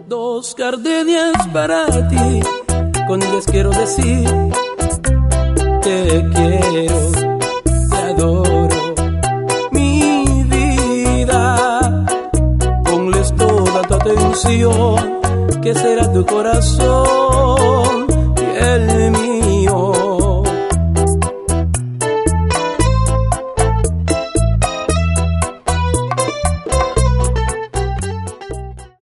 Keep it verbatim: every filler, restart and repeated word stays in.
Dos gardenias para ti, con ellas quiero decir te quiero, te adoro, mi vida. Ponles toda tu atención, que será tu corazón